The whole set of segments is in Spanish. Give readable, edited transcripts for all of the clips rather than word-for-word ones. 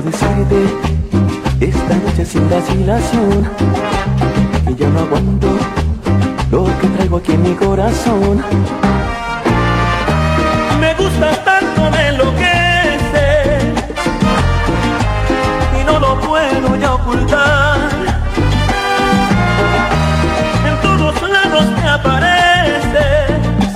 decirte esta noche sin vacilación que ya no aguanto lo que traigo aquí en mi corazón. Me gusta tanto, me enloquece y no lo puedo ya ocultar. En todos lados me apareces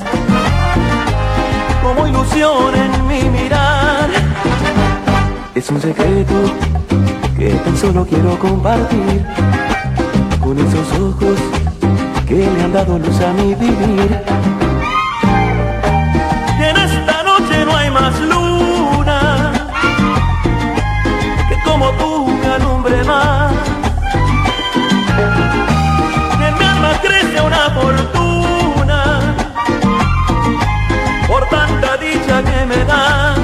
como ilusión en mi mirar. Es un secreto que tan solo quiero compartir con esos ojos que le han dado luz a mi vivir. Y en esta noche no hay más luna que como tú me alumbre más. Y en mi alma crece una fortuna por tanta dicha que me das.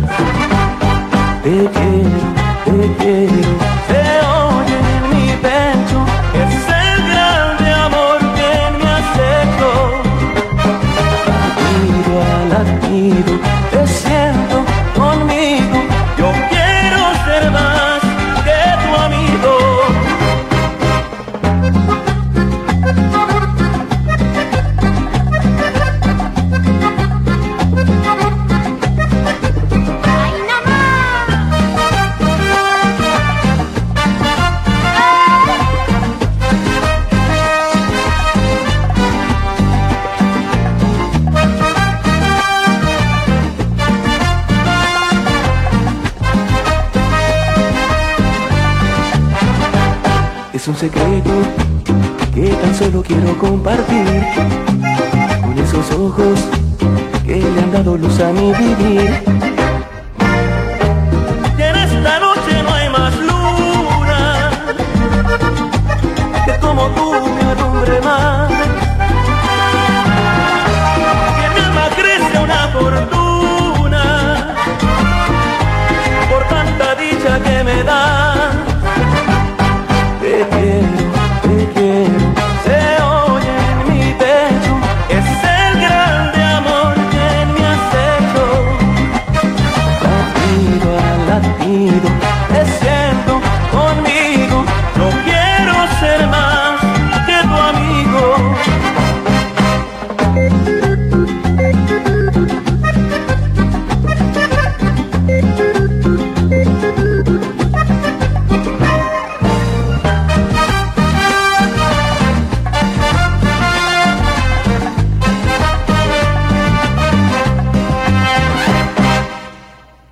Te quiero, se oye en mi pecho, es el grande amor que me has hecho. Latido a latido, te siento conmigo, yo quiero ser más que tu amigo. Es un secreto que tan solo quiero compartir con esos ojos que le han dado luz a mi vivir.